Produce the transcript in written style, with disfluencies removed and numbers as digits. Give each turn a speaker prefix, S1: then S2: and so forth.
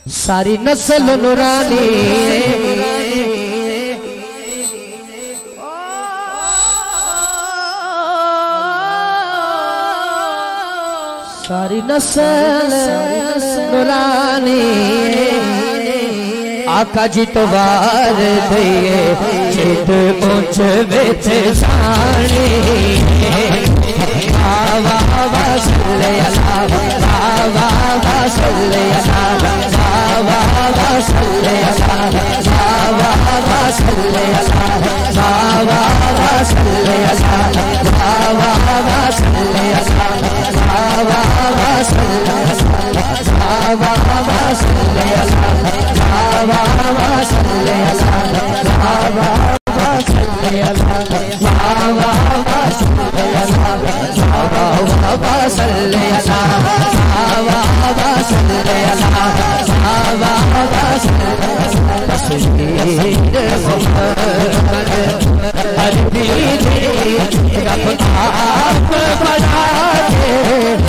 S1: सारी नस्ल नूरानी सारी नस्ल नूरानी आका जी तो वार दिए चित ऊंच बिच जानी बाबा सल्ले अला बाबा सल्ले अला बाबा सल्ले अला बाबा सल्ले अला बाबा सल्ले अला बाबा सल्ले अला बाबा सल्ले बाबा सल्ले अला बाबा सल्ले अला बाबा सल्ले अला बाबा सल्ले अला बाबा सल्ले अला बाबा सल्ले अला बाबा सल्ले तस्वीर मोहम्मद अरबी रब आप बना के